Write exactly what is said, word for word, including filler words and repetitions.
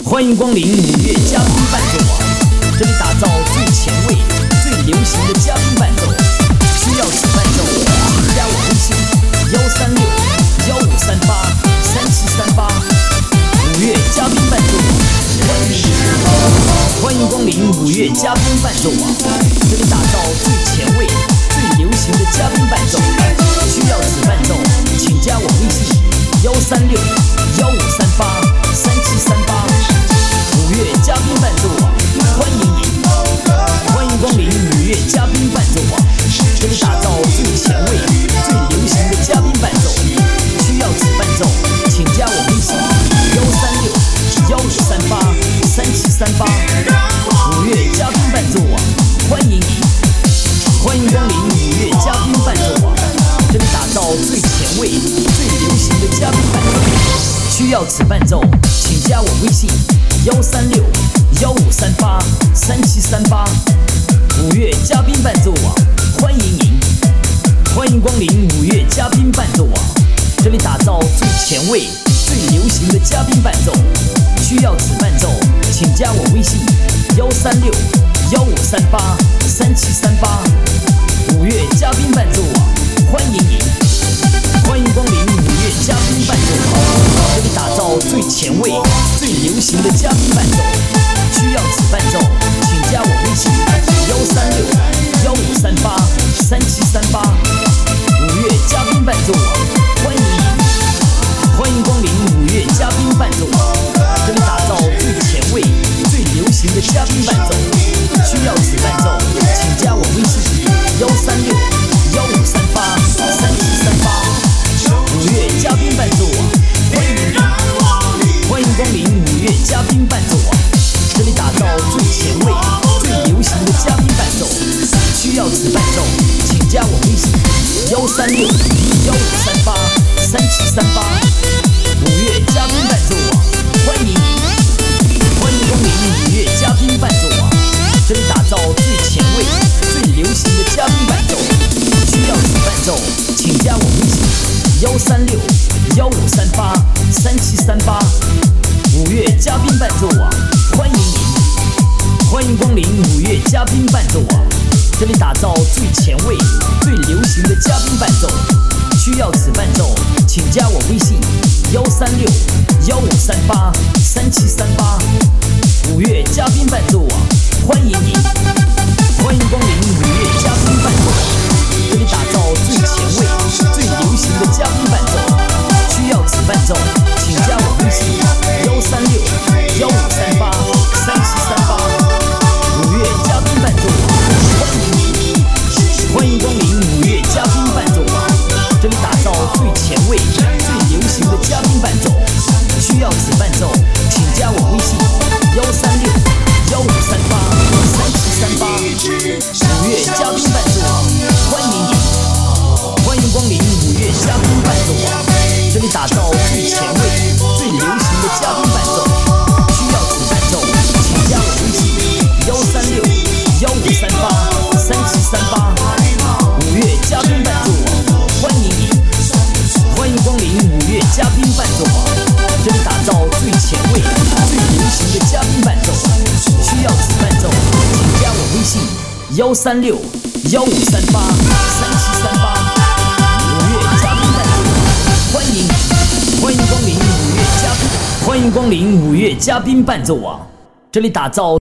欢迎光临五月嘉宾伴奏网，这里打造最前卫、最流行的嘉宾伴奏。需要此伴奏，请加我微信幺三六幺五三八三七三八。五月嘉宾伴奏网，欢迎你！欢迎光临五月嘉宾伴奏网，这里打造最前卫、最流行的嘉宾伴奏。需要此伴奏，请加我微信幺三六幺五三八三七三八。五月嘉宾伴奏网，欢迎你！欢迎光临五月嘉宾伴奏网，这里打造最前卫、最流行的嘉宾伴奏。需要此伴奏，请加我微信幺三六幺五三八三七三八。五月嘉宾伴奏网，欢迎你！欢迎光临五月嘉宾伴奏网，这里打造最前卫、最流行的嘉宾伴奏。需要此伴奏，请加我微信幺三六幺五三八三七三八。五月嘉宾伴奏网，欢迎您！欢迎光临五月嘉宾伴奏网，这里打造最前卫、最流行的嘉宾伴奏。需要此伴奏，请加我微信幺三六幺五三八三七三八。五月嘉宾伴奏网，欢迎您！欢迎光临五月嘉宾伴奏网，这里打造最前卫、最流行的嘉宾伴奏。需要此伴奏，请加我微信幺三六幺五三八三七三八。五月嘉宾伴奏网，欢迎您！欢迎光临五月嘉宾伴奏网，这里打造最前卫、最流行的嘉宾伴奏。需要此伴奏，请加我微信幺三六幺五三八三七三八。五月嘉宾伴奏网，欢迎您！欢迎光临五月嘉宾伴奏网，这里打造最前卫、最流行的嘉宾伴奏。需要此伴奏，请加我微信幺三六幺五三八三七三八。五月嘉宾伴奏网，欢迎您！欢迎光临五月嘉宾伴奏网，这里打造最前卫、最流行的嘉宾伴奏。需要此伴奏，请加我微信幺三六幺五三八三七三八。五月嘉宾伴奏网，欢迎您！欢迎光临五月嘉宾伴奏网，这里打造最前卫、最流行的嘉宾伴奏。需要此伴奏，请加我微信幺三六幺五三八三七三八。五月嘉宾伴奏网，欢迎您！欢迎光临五月嘉宾伴奏网，这里打造最前卫、最流行的嘉宾伴奏。需要此伴奏，请加我微信幺三六幺五三八三七三八。五月嘉宾伴奏网，欢迎您！欢迎光临五月嘉宾伴奏网，这里打造最前卫、最流行的嘉宾伴奏。需要此伴奏，请加我微信幺三六幺五三八三七三八。五月嘉宾伴奏网，欢迎您！欢迎光临五月嘉宾伴奏网，这里打造最前卫、最流行的嘉宾伴奏。需要此伴奏，请加我微信幺三六幺五三八三七三八。五月嘉宾伴奏网，欢迎您！欢迎光临五月嘉宾伴奏网，这里打造最前卫、最流行的嘉宾伴奏。需要此伴奏，请加我微信幺三六幺五三八三七三八。五月嘉宾伴奏网，欢迎你！欢迎光临五月嘉宾，欢迎光临五月嘉宾伴奏网，这里打造。